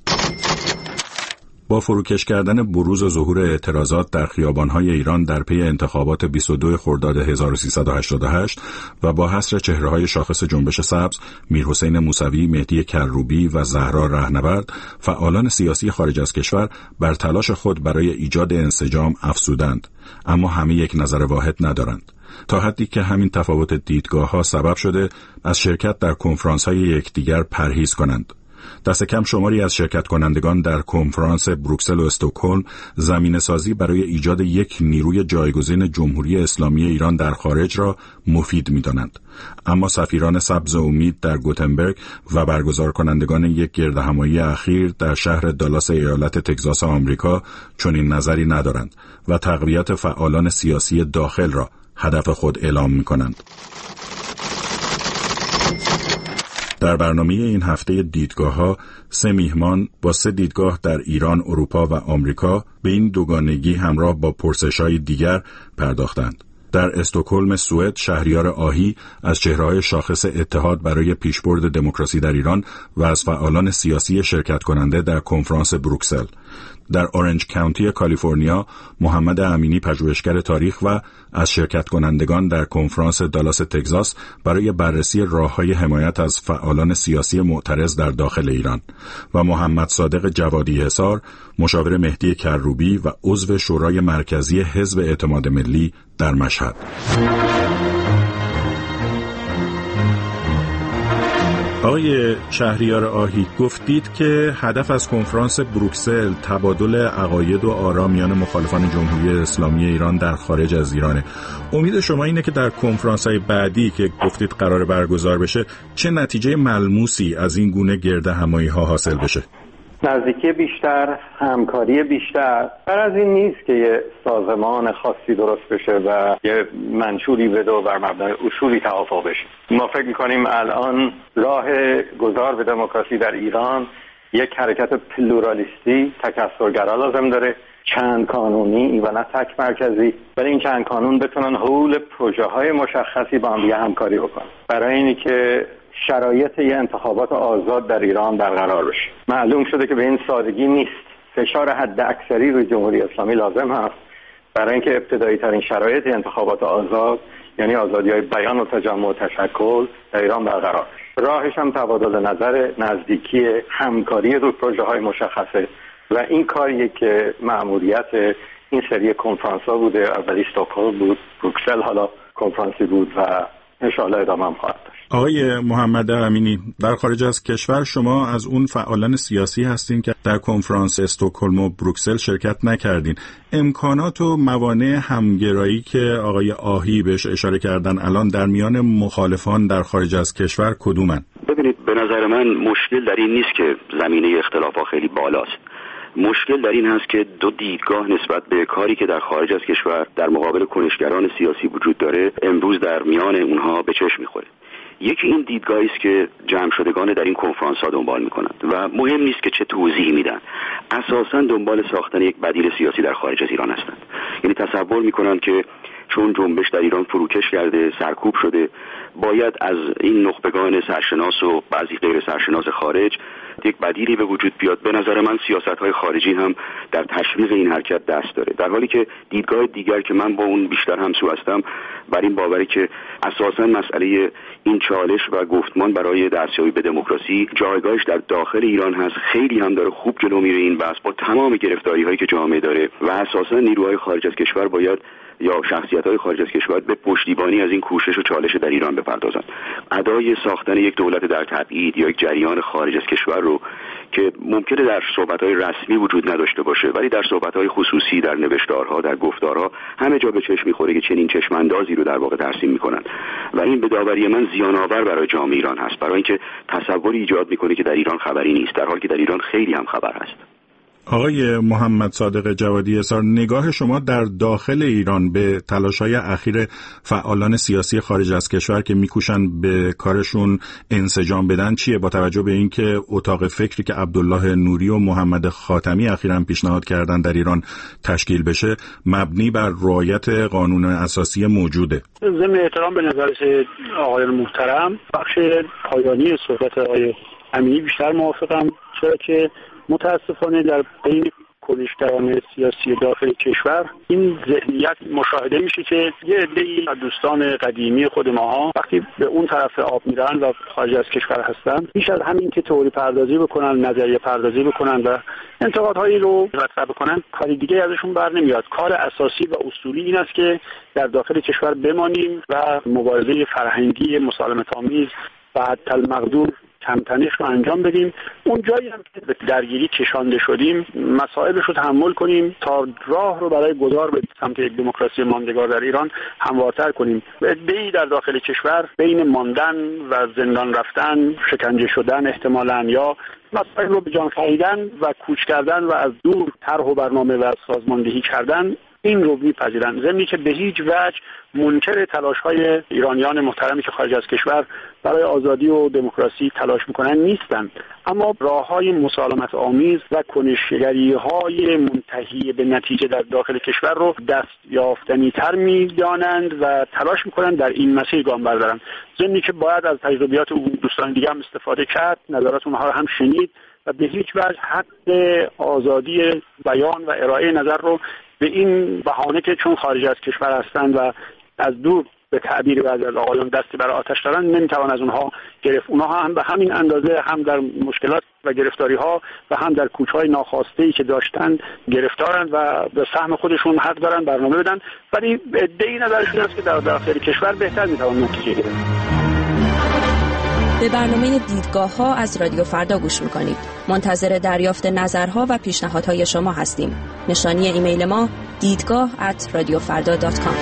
با فروکش کردن بروز و ظهور اعتراضات در خیابان‌های ایران در پی انتخابات بیست و دوم خرداد هزار و سیصد و هشتاد و هشت و با حصر چهره‌های شاخص جنبش سبز، میرحسین موسوی، مهدی کروبی و زهرا رهنورد، فعالان سیاسی خارج از کشور بر تلاش خود برای ایجاد انسجام افزودند، اما همه یک نظر واحد ندارند. تا حدی که همین تفاوت دیدگاه‌ها سبب شده از شرکت در کنفرانس‌های یکدیگر پرهیز کنند. دست کم شماری از شرکت کنندگان در کنفرانس بروکسل و استکهلم زمینه سازی برای ایجاد یک نیروی جایگزین جمهوری اسلامی ایران در خارج را مفید می‌دانند. اما سفیران سبز امید در گوتنبرگ و برگزار کنندگان یک گردهمایی اخیر در شهر دالاس ایالت تگزاس آمریکا چنین نظری ندارند و تقویت فعالان سیاسی داخل را هدف خود اعلام می‌کنند. در برنامه این هفته دیدگاه‌ها سه میهمان با سه دیدگاه در ایران، اروپا و آمریکا به این دوگانگی همراه با پرسش‌های دیگر پرداختند. در استکهلم سوئد شهریار آهی از چهره‌های شاخص اتحاد برای پیشبرد دموکراسی در ایران و از فعالان سیاسی شرکت کننده در کنفرانس بروکسل. در اورنج کانتی کالیفرنیا محمد امینی پژوهشگر تاریخ و از شرکت کنندگان در کنفرانس دالاس تگزاس برای بررسی راه‌های حمایت از فعالان سیاسی معترض در داخل ایران و محمد صادق جوادی حصار مشاور مهدی کروبی و عضو شورای مرکزی حزب اعتماد ملی در مشهد. آقای شهریار آهی، گفتید که هدف از کنفرانس بروکسل تبادل عقاید و آرا میان مخالفان جمهوری اسلامی ایران در خارج از ایرانه. امید شما اینه که در کنفرانس‌های بعدی که گفتید قرار برگزار بشه چه نتیجه ملموسی از این گونه گردهمایی‌ها حاصل بشه؟ نزدیکی بیشتر، همکاری بیشتر. بر از این نیست که یه سازمان خاصی درست بشه و یه منشوری بده و بر مبنای اصولی توافق بشه. ما فکر می‌کنیم الان راه گذار به دموکراسی در ایران یک حرکت پلورالیستی، تکثرگرا لازم داره، چند قانونی و نه تک مرکزی. برای این چند قانون بتونن حول پروژه‌های مشخصی با هم دیگه همکاری بکنن. برای اینی که شرایط یه انتخابات آزاد در ایران برقرار بشه. معلوم شده که به این سادگی نیست. فشار حد اکثری روی جمهوری اسلامی لازم هست برای اینکه ابتدایی ترین شرایط انتخابات آزاد، یعنی آزادی‌های بیان و تجمع و تشکل در ایران برقرار بشه. راهش هم تبادل نظر، نزدیکی، همکاری روی پروژه‌های مشخصه و این کاریه که مأموریت این سری کنفرانس‌ها بوده. اولی استکهلم بود، بروکسل حالا کنفرانسی بود و ان شاء الله ادامه هم خواهد داشت. آقای محمد امینی، در خارج از کشور شما از اون فعالان سیاسی هستین که در کنفرانس استکهلم و بروکسل شرکت نکردین. امکانات و موانع همگرایی که آقای آهی بهش اشاره کردن الان در میان مخالفان در خارج از کشور کدومن؟ ببینید، به نظر من مشکل در این نیست که زمینه اختلافات خیلی بالاست. مشکل در این هست که دو دیدگاه نسبت به کاری که در خارج از کشور در مقابل کنشگران سیاسی وجود داره امروز در میان اونها به چشم میخوره. یکی این دیدگاهی است که جمع شدگان در این کنفرانس ها دنبال میکنند و مهم نیست که چه توضیحی میدن، اساساً دنبال ساختن یک بدیل سیاسی در خارج از ایران هستند. یعنی تصور میکنند که چون جنبش در ایران فروکش کرده، سرکوب شده، باید از این نخبگان سرشناس و بعضی غیر سرشناس خارج یک بدیلی به وجود بیاد. به نظر من سیاست‌های خارجی هم در تشویق این حرکت دست داره، در حالی که دیدگاه دیگر که من با اون بیشتر همسو هستم بر این باوری که اساساً مسئله این چالش و گفتمان برای دستیابی به دموکراسی جایگاهش در داخل ایران هست. خیلی هم داره خوب جلو میره این بحث با تمام گرفتاری‌هایی که جامعه داره و اساساً نیروهای خارج از کشور باید یا شخصیت‌های خارج از کشور به پشتیبانی از این کوشش و چالش در ایران بپردازند. ادای ساختن یک دولت در تبعید یا یک جریان خارج از کشور رو که ممکنه در صحبت‌های رسمی وجود نداشته باشه ولی در صحبت‌های خصوصی، در نوشتارها، در گفتارها همه جا به چشم می‌خوره که چنین چشم‌اندازی رو در واقع ترسیم می‌کنن و این به داوری من زیان‌آور برای جامعه ایران هست، برای اینکه تصوری ایجاد می‌کنه که در ایران خبری نیست، در حالی که در ایران خیلی هم خبر هست. آقای محمد صادق جوادی اصار، نگاه شما در داخل ایران به تلاش‌های اخیر فعالان سیاسی خارج از کشور که میکوشن به کارشون انسجام بدن چیه، با توجه به اینکه اتاق فکری که عبدالله نوری و محمد خاتمی اخیراً پیشنهاد کردن در ایران تشکیل بشه مبنی بر رعایت قانون اساسی موجوده؟ ضمن احترام به نظر آقایان محترم، بخش پایانی صحبت آقای امینی بیشتر موافقم، چرا که متاسفانه در بین کنشگران سیاسی داخل کشور این ذهنیت مشاهده میشه که یه عده‌ای از دوستان قدیمی خود ماها وقتی به اون طرف آب میرن و خارج از کشور هستن، بیش از همین که تئوری پردازی بکنن، نظریه پردازی بکنن و انتقادهایی رو مطرح بکنن، کاری دیگه ازشون بر نمیاد. کار اساسی و اصولی این است که در داخل کشور بمانیم و مبارزه فرهنگی مسالمت‌آمیز و حتی المقدور کمتنش رو انجام بدیم. اون جایی هم که به درگیری کشانده شدیم مسائلش رو تحمل کنیم تا راه رو برای گذار به سمت یک دموکراسی ماندگار در ایران هموارتر کنیم. عده‌ای در داخل کشور بین ماندن و زندان رفتن، شکنجه شدن احتمالاً یا مسائل رو به جان خریدن و کوچ کردن و از دور طرح و برنامه و سازماندهی کردن این رو میپذیرن، ضمنی که به هیچ وجه منکر تلاش‌های ایرانیان محترمی که خارج از کشور برای آزادی و دموکراسی تلاش میکنن نیستند، اما راه‌های مسالمت آمیز و کنشگری‌های منتهی به نتیجه در داخل کشور رو دست یافتنی‌تر می‌دانند و تلاش میکنن در این مسیر گام بردارن، ضمنی که باید از تجربیات اون دوستان دیگه هم استفاده کرد، نظرات اونها رو هم شنید و به هیچ وجه حق آزادی بیان و ارائه نظر رو به این بهانه که چون خارج از کشور هستند و از دور به تعبیر بعضی از آقایان دستی برای آتش دارن نمیتوان از اونها گرفت. اونها هم به همین اندازه هم در مشکلات و گرفتاری ها و هم در کوچهای ناخواسته ای که داشتن گرفتارن و به سهم خودشون حق دارن برنامه بدن، ولی ادعای نظرشون است که در داخل کشور بهتر میتوان نتیجه گرفت. به برنامه دیدگاه ها از رادیو فردا گوش میکنید. منتظر دریافت نظرها و پیشنهادهای شما هستیم. نشانی ایمیل ما دیدگاه ات رادیو فردا دات کام.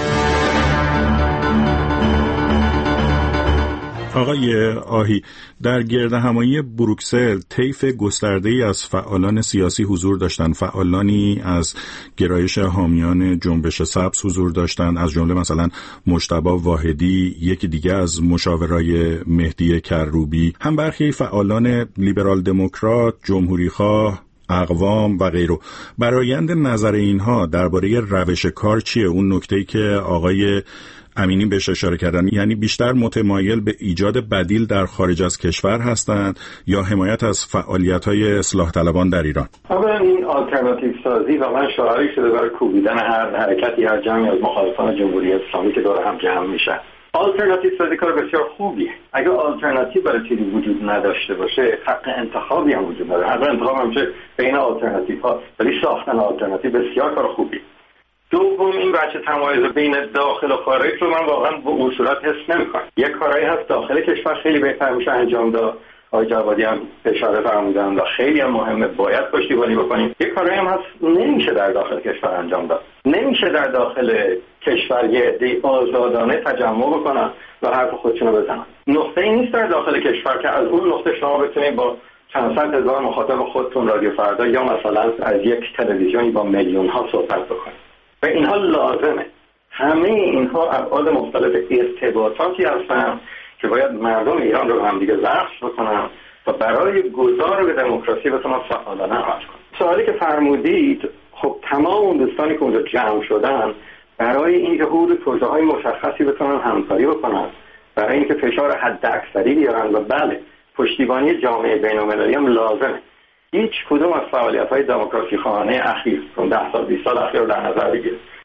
آقای آهی، در گردهمایی بروکسل طیف گسترده‌ای از فعالان سیاسی حضور داشتند. فعالانی از گرایش حامیان جنبش سبز حضور داشتند، از جمله مثلا مجتبی واحدی، یکی دیگه از مشاورای مهدی کروبی، هم برخی فعالان لیبرال دموکرات، جمهوریخواه، اقوام و غیره. برآیند نظر اینها درباره روش کار چیه؟ اون نکته‌ای که آقای امینی بهش اشاره کردن، یعنی بیشتر متمایل به ایجاد بدیل در خارج از کشور هستند یا حمایت از فعالیت‌های اصلاح طلبان در ایران؟ اولا این آلترناتیو سازی واقعا شعاری شده برای کوبیدن هر حرکتی، هر جمعی از مخالفان جمهوری اسلامی که دور هم جمع میشن. آلترناتیو سازی کار بسیار خوبیه. اگه آلترناتیو برای چیزی وجود نداشته باشه، حق انتخابی هم وجود نداره. حق انتخاب هم چه بین آلترناتیو ها، ولی ساختن آلترناتیو بسیار کار خوبیه. دوم این بچه تمایز بین داخل و خارج رو من واقعا به اون صورت حس نمی‌کنم. یک کارایی هست داخل کشور خیلی بهتر میشه انجام داد، آقای جوادی هم اشاره فرمودن و خیلی هم مهمه، باید پشتیبانی بکنیم. یک کارایی هم هست نمیشه در داخل کشور انجام داد. نمیشه در داخل کشور یه عده آزادانه تجمع بکنن و حرف خودشونو بزنن. نقطه این نیست در داخل کشور که از اون نقطه شما بتونید با چند صد هزار مخاطب خودتون رادیو فردا یا مثلا از یک تلویزیونی با میلیون ها صحبت بکنید. و اینها لازمه. همه اینها ابعاد مختلف ارتباطاتی هستن که باید مردم ایران رو هم دیگه ضبط بکنن و برای گذار به دموکراسی بتونن فعالانه عمل کنن. سوالی که فرمودید، خب تمام اون دوستانی که اونجا جمع شدن برای اینکه حدود پروژه‌های مشخصی بتونن همکاری بکنن، برای اینکه فشار حداکثری بیارن، و بله پشتیبانی جامعه بین‌المللی هم لازمه. هیچ کدوم از فعالیت‌های دموکراسی خواهانه اخیر، اون ده سال بیست سال اخیر رو در نظر بگیرید،